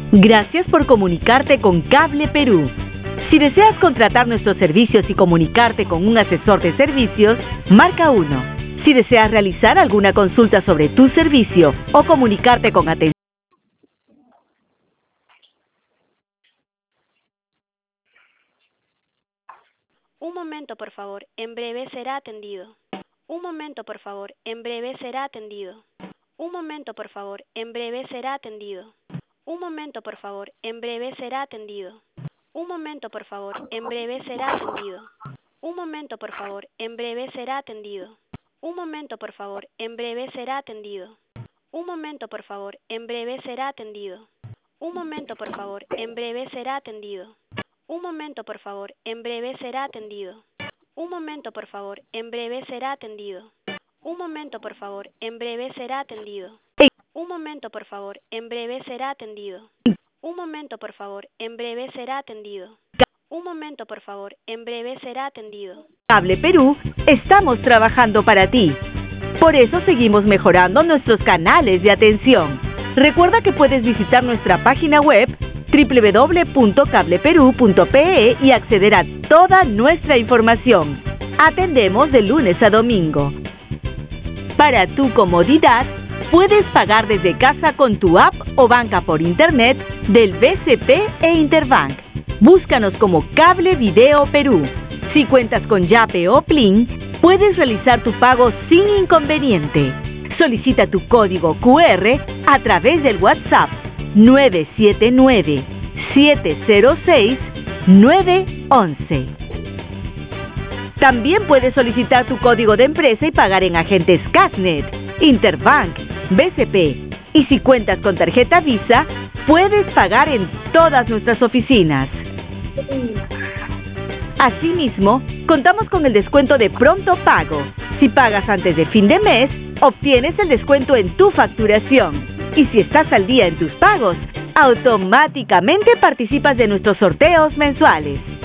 Gracias por comunicarte con Cable Perú. Si deseas contratar nuestros servicios y comunicarte con un asesor de servicios, marca 1. Si deseas realizar alguna consulta sobre tu servicio o comunicarte con atención. Un momento, por favor. En breve será atendido. Un momento, por favor. En breve será atendido. Un momento, por favor. En breve será atendido. Un momento, por favor. En breve será atendido. Un momento, por favor. En breve será atendido. Un momento, por favor. En breve será atendido. Un momento, por favor. En breve será atendido. Un momento, por favor. En breve será atendido. Un momento, por favor. En breve será atendido. Un momento, por favor. En breve será atendido. Un momento, por favor. En breve será atendido. Un momento, por favor. En breve será atendido. Un momento, por favor. En breve será atendido. Un momento, por favor. En breve será atendido. Un momento, por favor. En breve será atendido. Cable Perú, estamos trabajando para ti. Por eso seguimos mejorando nuestros canales de atención. Recuerda que puedes visitar nuestra página web www.cableperu.pe y acceder a toda nuestra información. Atendemos de lunes a domingo. Para tu comodidad, puedes pagar desde casa con tu app o banca por internet del BCP e Interbank. Búscanos como Cable Video Perú. Si cuentas con Yape o Plin, puedes realizar tu pago sin inconveniente. Solicita tu código QR a través del WhatsApp 979-706-911. También puedes solicitar tu código de empresa y pagar en agentes Casnet, Interbank, BCP. Y si cuentas con tarjeta Visa, puedes pagar en todas nuestras oficinas. Asimismo, contamos con el descuento de pronto pago. Si pagas antes de fin de mes, obtienes el descuento en tu facturación. Y si estás al día en tus pagos, automáticamente participas de nuestros sorteos mensuales.